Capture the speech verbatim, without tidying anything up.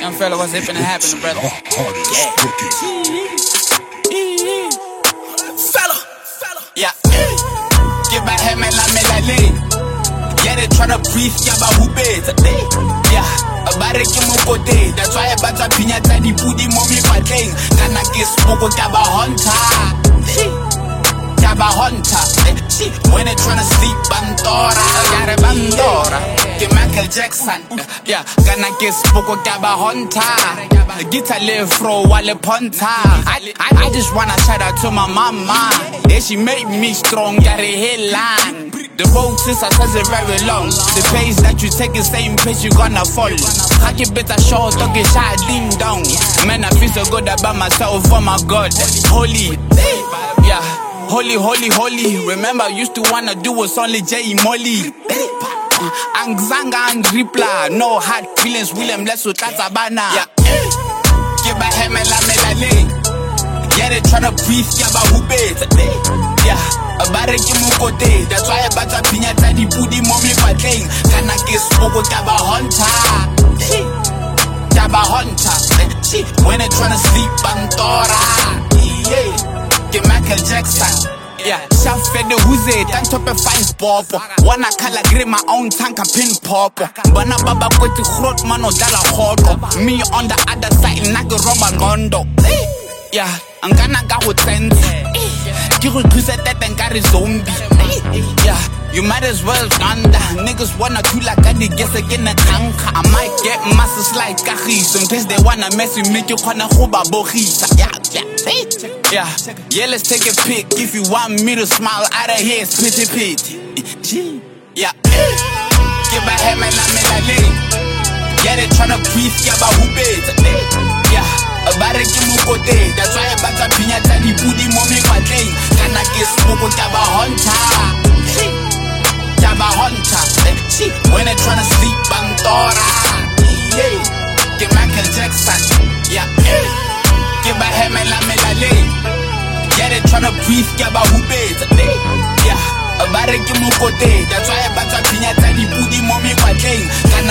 Young fella, what's happening, happening, brother? Yeah. Fella, fella, yeah. Get my head, man, la me la lay. Yeah, they tryna breathe, yeah, but who pays? Yeah, about it, you move day. That's why I bought a piñata, the booty, mommy, my thing. Can I get smoke with Gaba Hunter? Gaba Hunter. When they tryna sleep, Bandora. Got a Bandora. Get Michael Jackson. Yeah, can I get smoke with Gaba Hunter? Guitar live fro, wale punta. I, I, I just wanna shout out to my mama. Yeah, she made me strong, got a headline. The road since I says it very long. The pace that you take is same pace you gonna fall. I get better short, don't get shot, ding dong. Man, I feel so good about myself, oh my God. Holy, yeah, holy, holy, holy. Remember, I used to wanna do was only J Molly. Angzanga and Ripla, no hard feelings, William Lesu Tatabana. Yeah, get my head, man, la me la lay. Yeah, they tryna breathe, yeah, but who pays? Yeah, about it, you move day. That's why I bought a piñata, the booty, mommy, my thing. Can I get smoke with Gaba Hunter? Gaba Hunter. When they tryna sleep, Bandora. Yeah, get Michael Jackson. Yeah, South Fed the who's it, and top of five pop. Wanna color grade my own tank and pin pop. Bana baba go to grot man or dollar hot. Me on the other side, naga rubber gondo. Yeah, I'm gonna go with sense. You could cruise at that and got a zombie. Yeah, you might as well thunder. Niggas wanna do like I did guess again a tanka. I might get masses like Kahis. In case they wanna mess with me, you wanna hoba bohisa. Yeah, yeah, yeah. Yeah, let's take a pic. If you want me to smile out of here, it's pity pity. Yeah, get my head, man, la me la lay. Yeah, they tryna breathe, yeah, but who pays? Yeah, about it, you move day. That's why I bought a piñata, the booty, mommy, my thing. Can I get smoke with Gaba Hunter? Gaba Hunter. When they tryna sleep, Bandora. Yeah, get Michael Jackson. Yeah, get my head, man, la me la lay. Yeah, they tryna breathe, yeah, but who pays? Yeah, about it, you move day. That's why I bought a piñata, the booty, mommy, my thing.